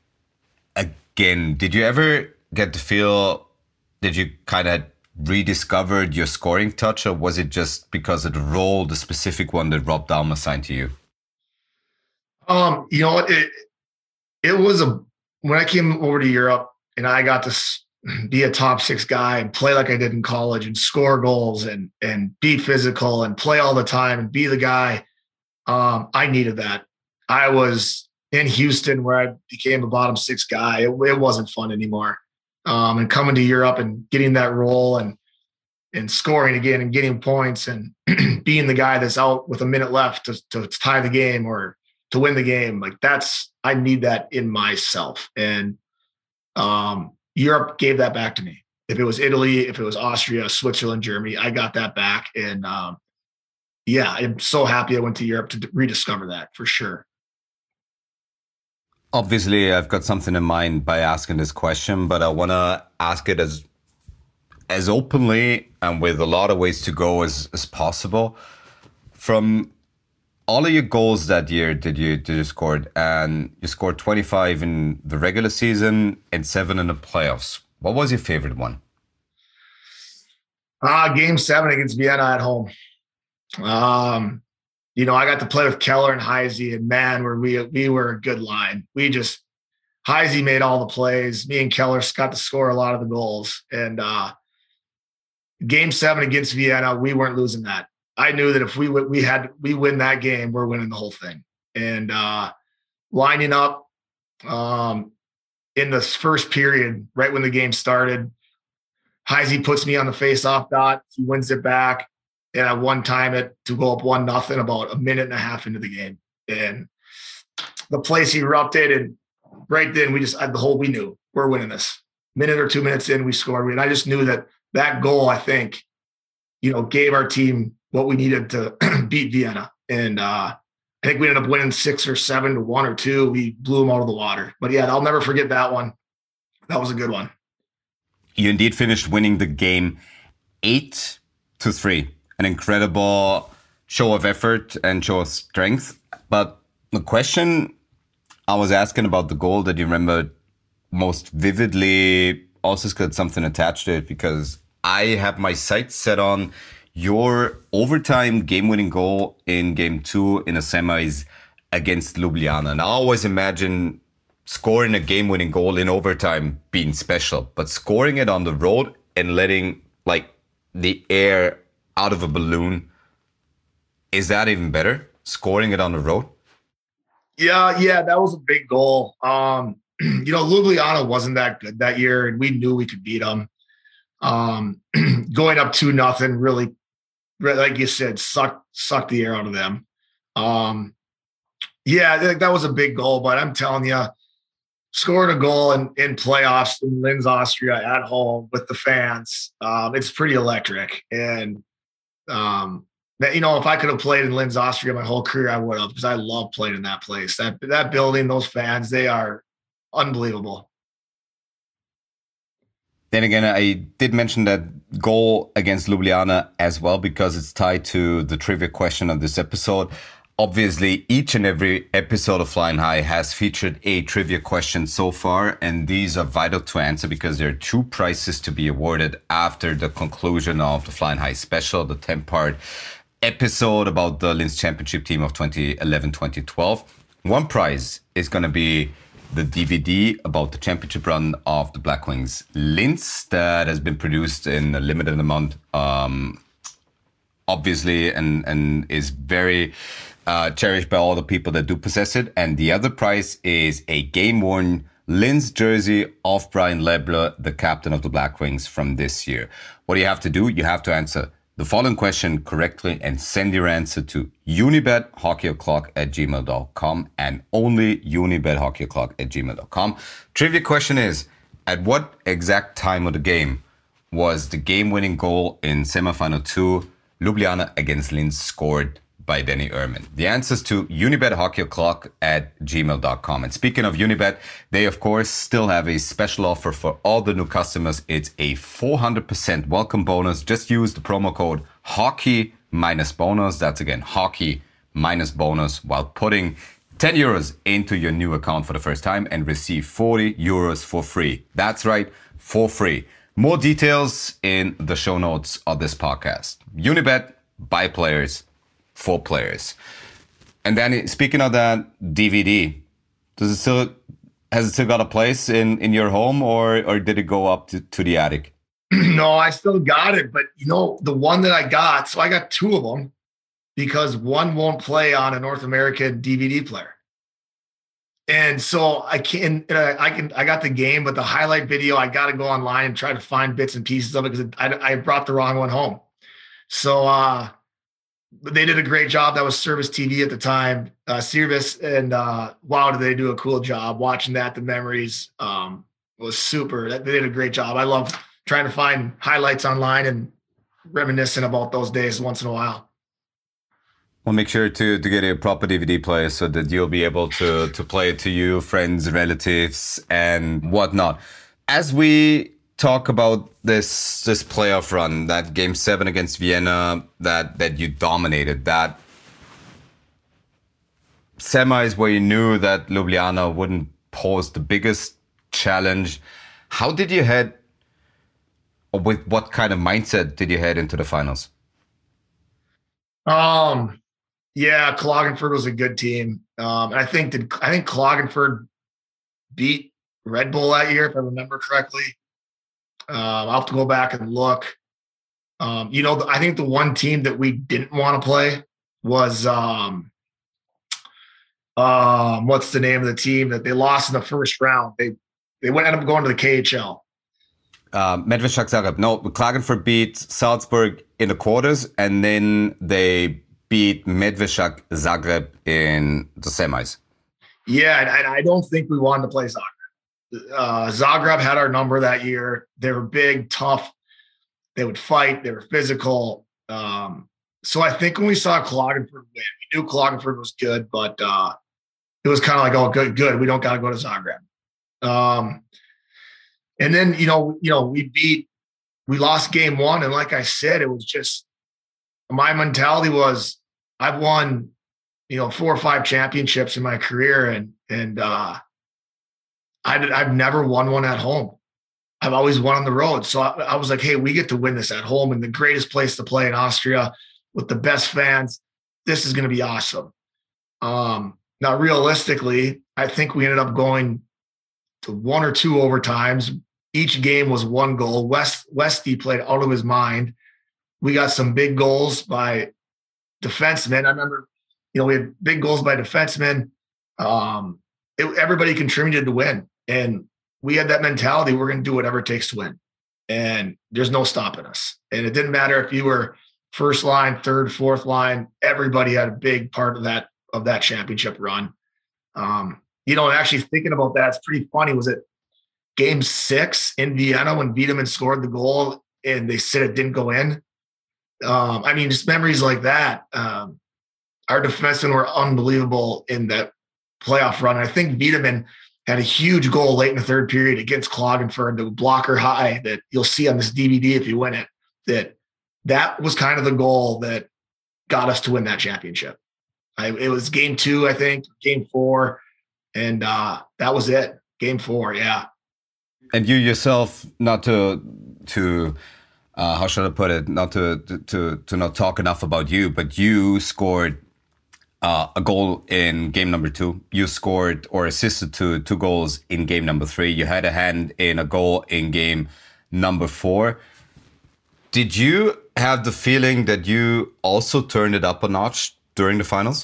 Speaker 3: Again, did you ever get to feel, did you kind of rediscovered your scoring touch, or was it just because of the role, the specific one that Rob Daum assigned to you?
Speaker 4: Um, you know, it it was a when I came over to Europe and I got to be a top six guy and play like I did in college and score goals and and be physical and play all the time and be the guy. Um, I needed that. I was in Houston where I became a bottom six guy. It, it wasn't fun anymore. Um, and coming to Europe and getting that role and and scoring again and getting points and being the guy that's out with a minute left to, to tie the game or to win the game, like that's, I need that in myself. And um, Europe gave that back to me. If it was Italy, if it was Austria, Switzerland, Germany, I got that back. And um, yeah, I'm so happy I went to Europe to rediscover that for sure.
Speaker 3: Obviously, I've got something in mind by asking this question, but I want to ask it as as openly and with a lot of ways to go as, as possible. From all of your goals that year that you, that you scored, and you scored twenty-five in the regular season and seven in the playoffs, what was your favorite one?
Speaker 4: Uh, game seven against Vienna at home. Um, You know, I got to play with Keller and Heisey, and man, were we we were a good line. We just Heisey made all the plays. Me and Keller got to score a lot of the goals. And uh, game seven against Vienna, we weren't losing that. I knew that if we we had we win that game, we're winning the whole thing. And uh, lining up um, in the first period, right when the game started, Heisey puts me on the face-off dot. He wins it back. And I one time it to go up one nothing about a minute and a half into the game, and the place erupted. And right then we just had the whole we knew we're winning this. Minute or two minutes in, we scored, and I just knew that that goal, I think, you know, gave our team what we needed to beat Vienna. And uh, I think we ended up winning six or seven to one or two. We blew them out of the water. But yeah, I'll never forget that one. That was a good one.
Speaker 3: You indeed finished winning the game eight to three. An incredible show of effort and show of strength. But the question I was asking about the goal that you remember most vividly. Also, it's got something attached to it because I have my sights set on your overtime game-winning goal in game two in the semis against Ljubljana. And I always imagine scoring a game-winning goal in overtime being special, but scoring it on the road and letting like the air out of a balloon, is that even better? Scoring it on the road?
Speaker 4: Yeah, yeah, that was a big goal. Um, you know, Ljubljana wasn't that good that year, and we knew we could beat them. Um, going up two nothing really, like you said, sucked sucked the air out of them. Um, yeah, that, that was a big goal, but I'm telling you, scoring a goal in, in playoffs in Linz, Austria at home with the fans, um, it's pretty electric. And um, that, you know, if I could have played in Linz, Austria my whole career, I would have, because I love playing in that place. That that building, those fans, they are unbelievable.
Speaker 3: Then again, I did mention that goal against Ljubljana as well, because it's tied to the trivia question of this episode. Obviously, each and every episode of Flying High has featured a trivia question so far, and these are vital to answer because there are two prizes to be awarded after the conclusion of the Flying High special, the ten-part episode about the Linz Championship team of twenty eleven twenty twelve. One prize is going to be the D V D about the championship run of the Black Wings Linz that has been produced in a limited amount, um, obviously, and, and is very uh, cherished by all the people that do possess it. And the other prize is a game-worn Linz jersey of Brian Lebler, the captain of the Black Wings from this year. What do you have to do? You have to answer the following question correctly and send your answer to unibethockeyoclock at gmail dot com and only unibethockeyoclock at gmail dot com. Trivia question is, at what exact time of the game was the game-winning goal in semifinal two, Ljubljana against Linz, scored by Danny Ehrman? The answers to unibethockeyoclock at gmail dot com. And speaking of Unibet, they of course still have a special offer for all the new customers. It's a four hundred percent welcome bonus. Just use the promo code hockey minus bonus. That's again hockey minus bonus while putting ten euros into your new account for the first time and receive forty euros for free. That's right, for free. More details in the show notes of this podcast. Unibet, by players, for players. And Danny, speaking of that D V D, does it still has it still got a place in, in your home, or or did it go up to, to the attic?
Speaker 4: No, I still got it, but you know, the one that I got, so I got two of them because one won't play on a North American D V D player. And so I can, I can, I got the game, but the highlight video, I got to go online and try to find bits and pieces of it because I, I brought the wrong one home. So, uh, they did a great job. That was Service T V at the time, uh, Service, and uh, wow, did they do a cool job watching that? The memories um, was super. They did a great job. I love trying to find highlights online and reminiscing about those days once in a while.
Speaker 3: Well, make sure to, to get a proper D V D player so that you'll be able to, to play it to you, friends, relatives, and whatnot. As we talk about this this playoff run, that game seven against Vienna, that that you dominated, that semis where you knew that Ljubljana wouldn't pose the biggest challenge. How did you head, or with what kind of mindset did you head into the finals?
Speaker 4: Um, yeah, Klagenfurt was a good team. Um, and I think that I think Klagenfurt beat Red Bull that year, if I remember correctly. Uh, I'll have to go back and look. Um, you know, I think the one team that we didn't want to play was um, um, what's the name of the team that they lost in the first round? They they went ended up going to the K H L.
Speaker 3: Uh, Medveščak Zagreb. No, Klagenfurt beat Salzburg in the quarters, and then they beat Medveščak Zagreb in the semis.
Speaker 4: Yeah, and, and I don't think we wanted to play Zagreb. Uh, Zagreb had our number that year. They were big, tough. They would fight. They were physical. Um, so I think when we saw Klagenfurt win, we knew Klagenfurt was good, but uh, it was kind of like, oh, good, good. We don't got to go to Zagreb. Um, and then, you know, you know, we beat, we lost game one. And like I said, it was just, my mentality was, I've won, you know, four or five championships in my career. And, And uh, I, I've never won one at home. I've always won on the road. So I, I was like, hey, we get to win this at home in the greatest place to play in Austria with the best fans. This is going to be awesome. Um, now, realistically, I think we ended up going to one or two overtimes. Each game was one goal. West Westy played out of his mind. We got some big goals by defensemen. I remember, you know, we had big goals by defensemen. Um, it, everybody contributed to win. And we had that mentality. We're going to do whatever it takes to win. And there's no stopping us. And it didn't matter if you were first line, third, fourth line. Everybody had a big part of that, of that championship run. Um, you know, actually thinking about that, it's pretty funny. Was it game six in Vienna when Wiedemann scored the goal and they said it didn't go in? Um, I mean, just memories like that. Um, our defensemen were unbelievable in that playoff run. I think Wiedemann had a huge goal late in the third period against Klagenfurt, the blocker high that you'll see on this D V D if you win it. That that was kind of the goal that got us to win that championship. I, it was game two, I think, game four, and uh, that was it. Game four, yeah.
Speaker 3: And you yourself, not to to uh, how should I put it, not to to to not talk enough about you, but you scored uh, a goal in game number two. You scored or assisted to two goals in game number three. You had a hand in a goal in game number four. Did you have the feeling that you also turned it up a notch during the finals?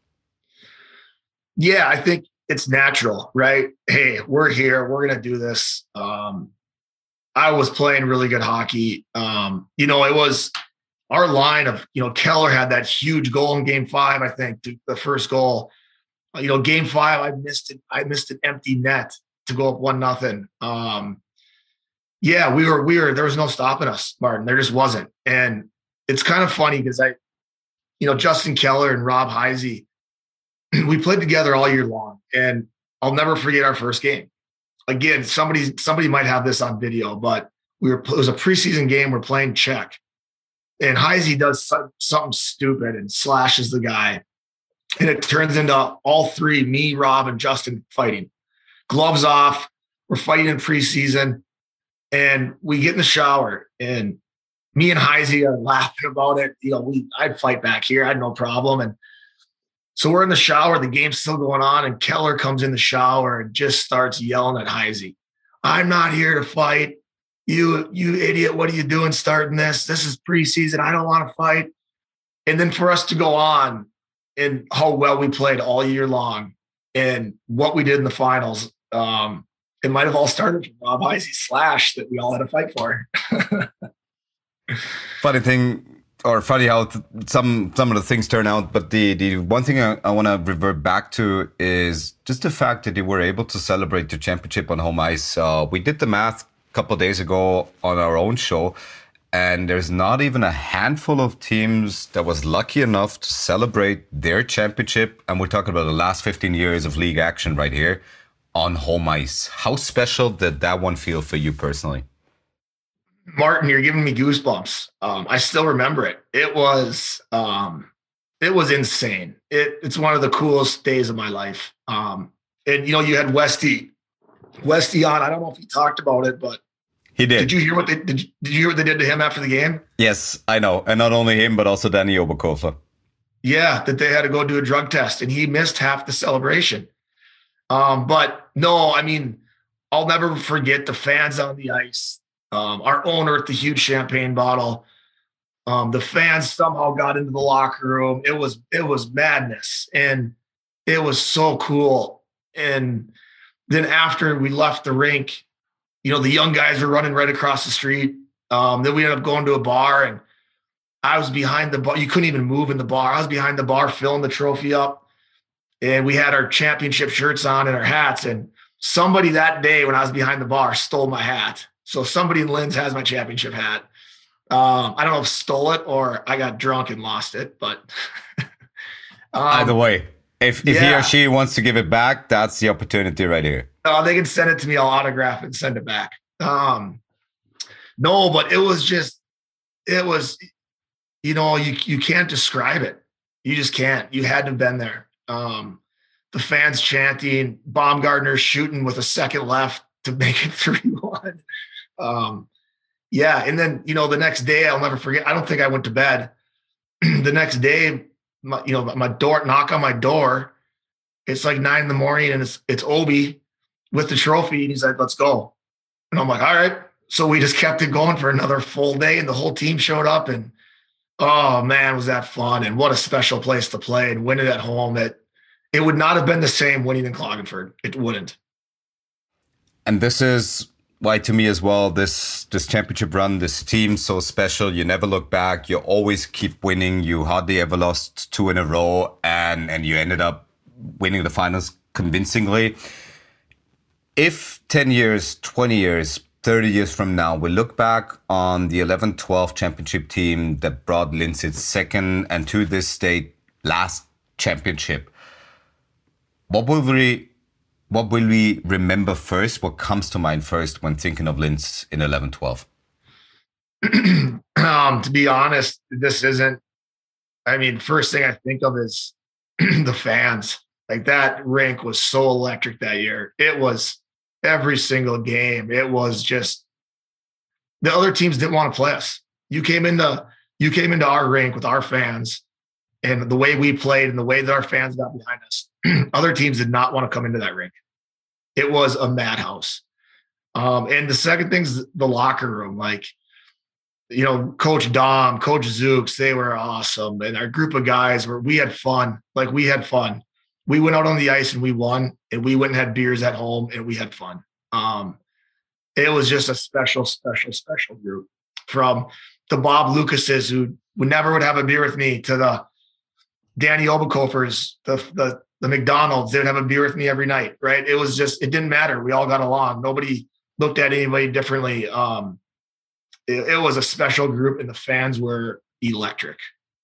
Speaker 4: Yeah, I think it's natural, right? Hey, we're here. We're going to do this. Um, I was playing really good hockey. Um, you know, it was our line of, you know, Keller had that huge goal in game five, I think, the first goal. You know, game five, I missed it. I missed an empty net to go up one nothing. Um, yeah, we were, we were, there was no stopping us, Martin. There just wasn't. And it's kind of funny because I, you know, Justin Keller and Rob Heisey, we played together all year long, and I'll never forget our first game. Again, somebody somebody might have this on video, but we were it was a preseason game. We're playing Czech, and Heisey does something stupid and slashes the guy, and it turns into all three, me, Rob, and Justin fighting. Gloves off. We're fighting in preseason, and we get in the shower, and me and Heisey are laughing about it. You know, we I'd fight back here. I had no problem, and so we're in the shower, the game's still going on, and Keller comes in the shower and just starts yelling at Heisey. I'm not here to fight. You, you idiot, what are you doing starting this? This is preseason. I don't want to fight. And then for us to go on and how well we played all year long and what we did in the finals, um, it might have all started from Rob Heisey's slash that we all had to fight for.
Speaker 3: Funny thing, or funny how th- some some of the things turn out, but the, the one thing I, I want to revert back to is just the fact that you were able to celebrate the championship on home ice. Uh, we did the math a couple of days ago on our own show, and there's not even a handful of teams that was lucky enough to celebrate their championship, and we're talking about the last fifteen years of league action right here, on home ice. How special did that one feel for you personally?
Speaker 4: Martin, you're giving me goosebumps. Um, I still remember it. It was, um, it was insane. It, it's one of the coolest days of my life. Um, and you know, you had Westy, Westy on. I don't know if he talked about it, but
Speaker 3: he did.
Speaker 4: Did you hear what they did? You, did you hear what they did to him after the game?
Speaker 3: Yes, I know, and not only him, but also Danny Oberkofler.
Speaker 4: Yeah, that they had to go do a drug test, and he missed half the celebration. Um, but no, I mean, I'll never forget the fans on the ice. Um, our owner with the huge champagne bottle. Um, the fans somehow got into the locker room. It was it was madness, and it was so cool. And then after we left the rink, you know, the young guys were running right across the street. Um, then we ended up going to a bar, and I was behind the bar. You couldn't even move in the bar. I was behind the bar filling the trophy up, and we had our championship shirts on and our hats. And somebody that day when I was behind the bar stole my hat. So somebody in Linz has my championship hat. Um, I don't know if stole it or I got drunk and lost it, but um,
Speaker 3: either way, if, if
Speaker 4: yeah.
Speaker 3: he or she wants to give it back, that's the opportunity right here.
Speaker 4: Uh, they can send it to me. I'll autograph it and send it back. Um, no, but it was just, it was, you know, you, you can't describe it. You just can't. You had to have been there. Um, the fans chanting, Baumgartner shooting with a second left to make it three one. Um, yeah. And then, you know, the next day, I'll never forget, I don't think I went to bed. The next day, my, you know, my door, knock on my door. It's like nine in the morning and it's, it's Obi with the trophy. And he's like, let's go. And I'm like, all right. So we just kept it going for another full day and the whole team showed up and, oh man, was that fun. And what a special place to play and win it at home. It, it would not have been the same winning in Klagenfurt. It wouldn't.
Speaker 3: And this is why, to me as well, this this championship run, this team, so special. You never look back. You always keep winning. You hardly ever lost two in a row, and and you ended up winning the finals convincingly. If ten years, twenty years, thirty years from now, we look back on the eleven twelve championship team that brought Linz its second and to this date last championship, what will we What will we remember first? What comes to mind first when thinking of Linz in eleven twelve?
Speaker 4: um, to be honest, this isn't, I mean, first thing I think of is the fans. Like that rink was so electric that year. It was every single game. It was just, the other teams didn't want to play us. You came into, you came into our rink with our fans and the way we played and the way that our fans got behind us. Other teams did not want to come into that rink. It was a madhouse. Um, and the second thing's the locker room. Like, you know, Coach Dom, Coach Zooks, they were awesome. And our group of guys were, we had fun. Like we had fun. We went out on the ice and we won, and we went and had beers at home and we had fun. Um, it was just a special, special, special group, from the Bob Lucases who would never would have a beer with me to the Danny Obakofers, the, the, the McDonald's. They would have a beer with me every night, right? It was just, it didn't matter. We all got along. Nobody looked at anybody differently. Um, it, it was a special group, and the fans were electric.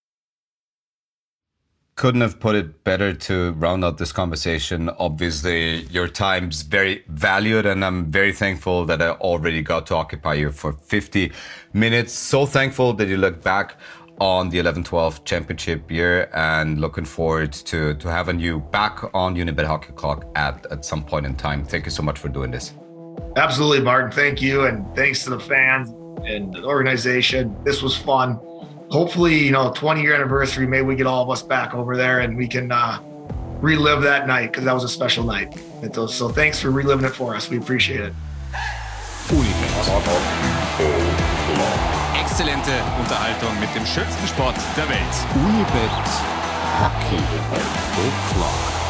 Speaker 3: Couldn't have put it better to round out this conversation. Obviously, your time's very valued, and I'm very thankful that I already got to occupy you for fifty minutes. So thankful that you look back on the eleven twelve championship year, and looking forward to, to having you back on Unibet Hockey Clock at, at some point in time. Thank you so much for doing this.
Speaker 4: Absolutely, Martin. Thank you. And thanks to the fans and the organization. This was fun. Hopefully, you know, twenty year anniversary, maybe we get all of us back over there and we can uh, relive that night, because that was a special night. So, so thanks for reliving it for us. We appreciate it.
Speaker 2: Exzellente Unterhaltung mit dem schönsten Sport der Welt.
Speaker 5: Unibet Hockey Clock.